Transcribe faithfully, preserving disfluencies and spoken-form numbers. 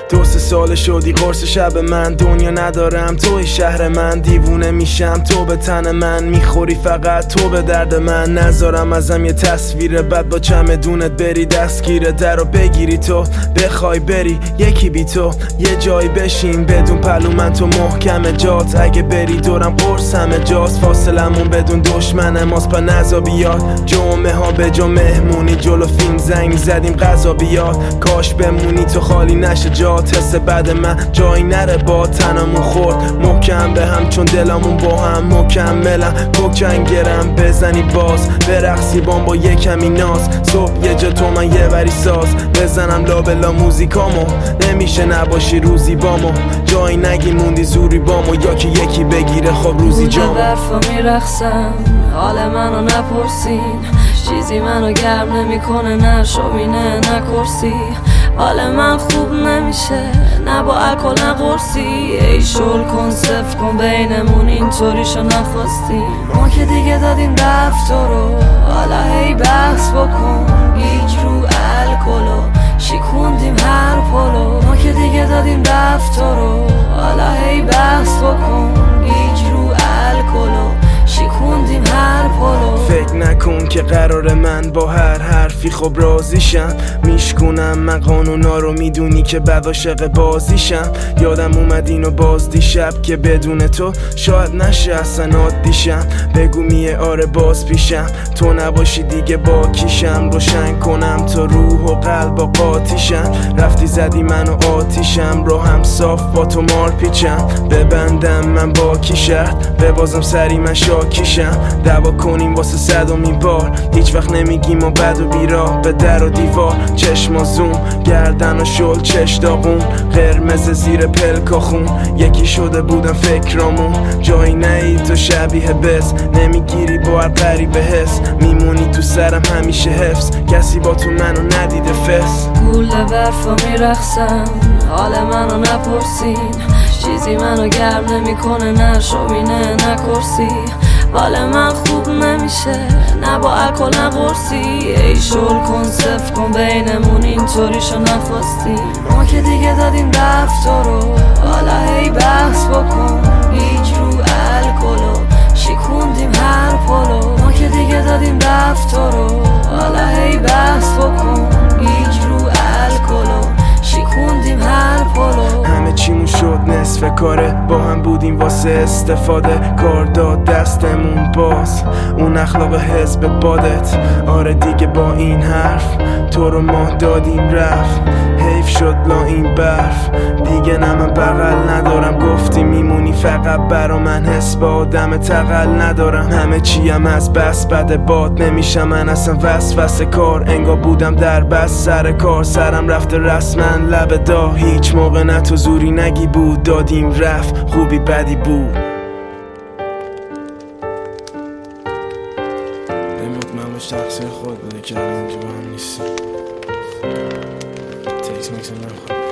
دو سه سال شدی قرص شب من، دنیا ندارم توی شهر من، دیوونه میشم تو به تن من، میخوری فقط تو به درد من، نذارم ازم یه تصویر بد با چمدونت بری دستگیر در رو بگیری تو بخوای بری یکی بی تو یه جایی بشین بدون پلو من تو محکم جات، اگه بری دورم قرص همه جاست، فاصلمون بدون دشمن ماست پا نزا بیاد، جمعه ها به جا مهمونی جلو فیلم زنگ زدیم غذا بیاد، کاش بمونی تو خالی نشه جات، حس بعد من جایی نره با تنمون خورد محکم به هم چون دلمون با هم مکملم، کوکنگرم بزنی باز برقصی بام با یه کمی ناز، صبح یه جا تو من یه بری ساز بزنم لابلا موزیکامو، نمیشه نباشی روزی بامو، جایی نگی موندی زوری بامو، یا که یکی بگیره خب روزی جامو. برفا میرخصم حال منو نپرسین، چیزی منو گرم نمیکنه نه شوینه نه کرسی، حال من خوب نمیشه نه با الکل نه قرصی، ای شل کن صف کن بینمون اینطوریشو نخواستیم، ما که دیگه دادیم رفت رو حالا هی بحث بکن، گیج رو الکلو شیکوندیم هر پلو، ما که دیگه دادیم رفت رو حالا هی بحث بکن، گیج رو الکلو شیکوندیم هر پلو. فکر نکن که قرار من با هر حرفی خب راضیشم، میشکنم من قانونا رو میدونی که بعد عاشق بازیشم، یادم اومد اینو باز دیشب که بدون تو شاید نشه اصلا عادیشم، بگو میه آره باز پیشم تو نباشی دیگه با کیشم، روشن کنم تا روح و قلب و قاطیشم، رفتی زدی منو آتیشم رو هم صاف با تو مار پیچم، ببندم من با کی شرط ببازم سری من شاکیشم، دعوا کنیم واسه صدومین بار هیچ وقت نمیگیم و بد و بیراه، به در و دیوار چشم و زوم گردن و شل چش داغون قرمز زیر پلکا خون، یکی شده بودم فکرامون جایی نهی تو شبیه بس، نمیگیری با هر قریب حس، میمونی تو سرم همیشه حفظ، کسی با تو منو ندیده فس، گوله برفا میرخصم حال منو نپرسین، چیزی منو گرم نمیکنه نه شوینه نه کرسی، حال من خوب نمیشه نه با الکل نه قرصی، ای شل کن صف کن بینمون اینطوریشو نخواستیم، ما که دیگه دادیم رفت رو حالا هی بحث بکن، گیج رو الکلو شیکوندیم هر پلو، ما که دیگه دادیم رفت رو حالا هی بحث بکن، گیج رو الکلو شیکوندیم هر پلو، همه چیمون شد نصف کاره با هم بودیم واسه استفاده، کار داد دستمون باز اون اخلاق حزب بادت، آره دیگه با این حرف تو رو ما دادیم رفت، حیف شد لا این برف دیگه نه من بغل ندارم، گفتی میمونی فقط برا من حس با آدم تقل ندارم، همه چیم از بس بد باد نمیشم من اصلا وسوسه کار، انگار بودم در بس سر کار سرم رفته رسما لب دا، هیچ موقع نه تو زوری نگی بود دادیم رفت خوبی بدی بود، به مطمئن باش تقصیر خود بوده که الان اینجا با هم نیستیم، تکس مکس نمیخواد